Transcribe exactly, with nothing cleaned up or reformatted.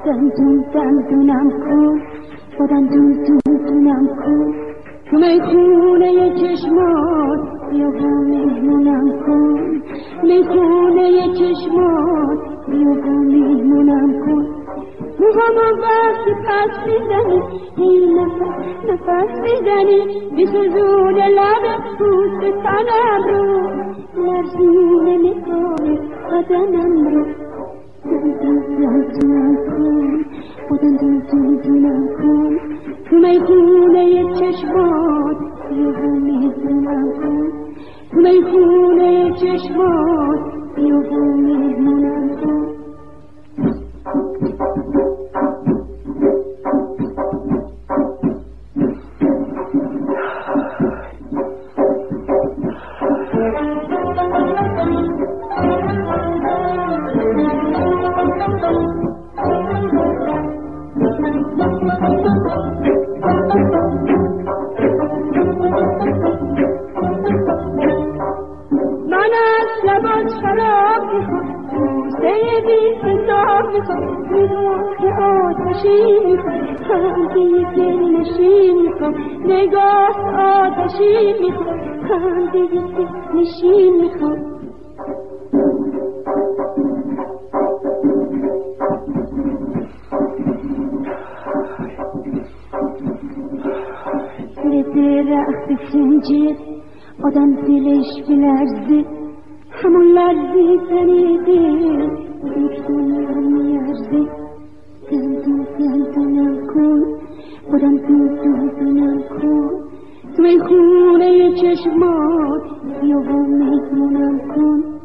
دندون دندونم کن با دندون دندونم کن تو میخونه چشمات بیا با مهمونم کن میخونه چشمات بیا با مهمونم کن موهامو وقتی پس میزنی این نفس نفس میزنی بسوزون لب پوست تنم رو لرزون نگاه بدنم رو دندون دندونم کن با دندون دندونم کن تو میخونه چشمات بیا با مهمونم کن تو میخونه چشمات بیا با مهمونم کن من از لباس شراب میخوام دوسته بی حساب میخوام میدون که آتشی میخوام خنده دل نشین میخوام نگاه آتشی میخوام خنده دل نشین میخوام درخت سنجر آدم دلش بلرزه همون لرزی زنی دل یک دنیا میارزه دندون دندونم کن آدم دندون دندونم کن تو این خونه چشمات بیا با مهمونم کن